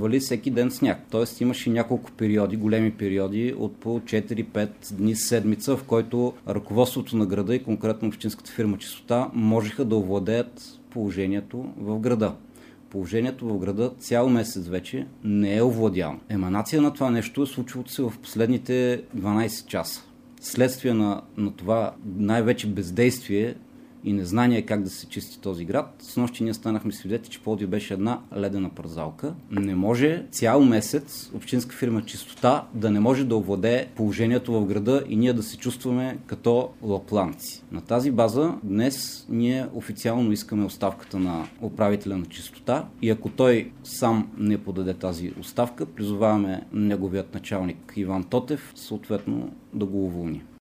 вали всеки ден сняг. Тоест имаше няколко периоди, големи периоди от по 4-5 дни седмица, в който ръководството на града и конкретно общинската фирма Чистота можеха да овладеят положението в града. Положението в града цял месец вече не е овладяно. Еманация на това нещо е случилото се в последните 12 часа. Следствие на това най-вече бездействие и незнание как да се чисти този град, снощи ние станахме свидетели, че Пловдив беше една ледена пързалка. Не може цял месец общинска фирма Чистота да не може да овладее положението в града и ние да се чувстваме като лапланци. На тази база днес ние официално искаме оставката на управителя на Чистота и ако той сам не подаде тази оставка, призоваваме неговият началник Иван Тотев съответно да го уволни.